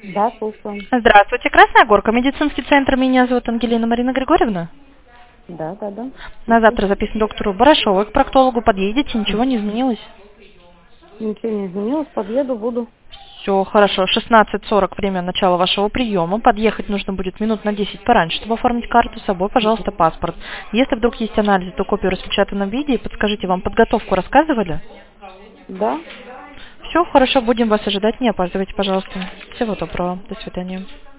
Да, слушаю. Здравствуйте, Красная Горка, медицинский центр. Меня зовут Ангелина Марина Григорьевна. Да. На Слушаю. завтра записан доктору Барашовой. К проктологу подъедете, ничего не изменилось. Ничего не изменилось, подъеду, буду. Все хорошо. 16:40 время начала вашего приема. Подъехать нужно будет минут на 10 пораньше, чтобы оформить карту. С собой, пожалуйста, паспорт. Если вдруг есть анализы, то копию распечатанном виде. И подскажите, вам подготовку рассказывали? Да. Все хорошо, будем вас ожидать. Не опаздывайте, пожалуйста. Всего доброго. До свидания.